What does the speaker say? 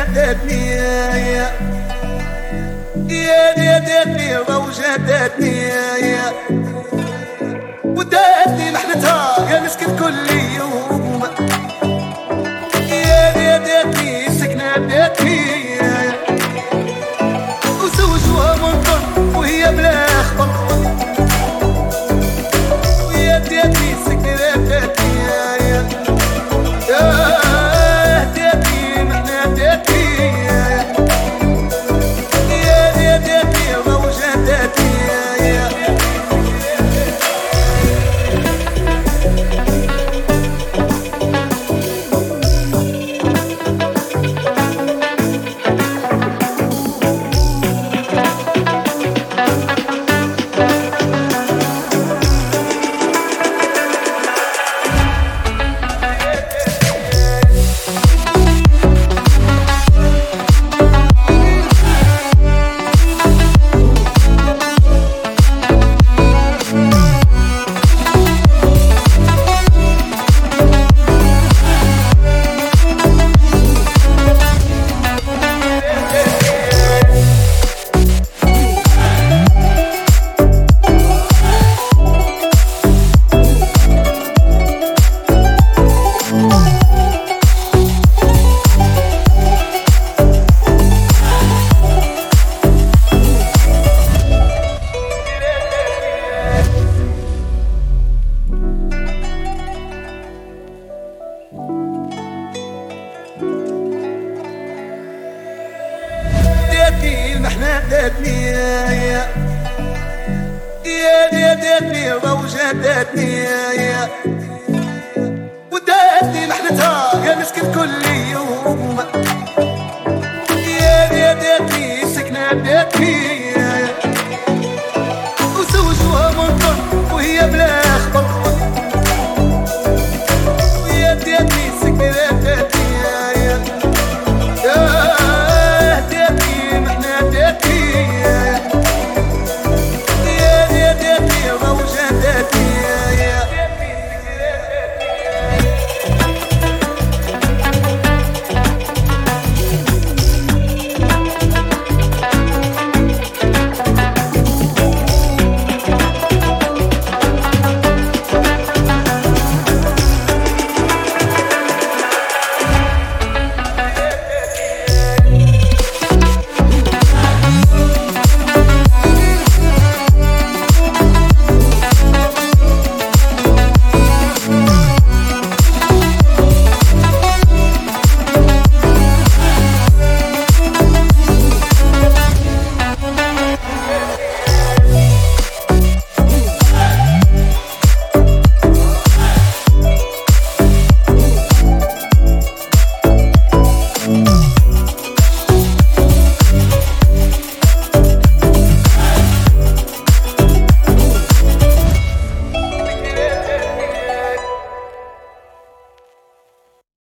وجدتني يا ديتني وجدتني وداتني محنتها يا مسكت كل يوم يا ديتني سكنة ديتني وزوجها منطر وهي بلا خبر ويا ديتني سكنة ديتني المحنة داتني يا داتني وجدتني وداتني محنتها يا مسكت كل يوم يا داتني سكنة داتني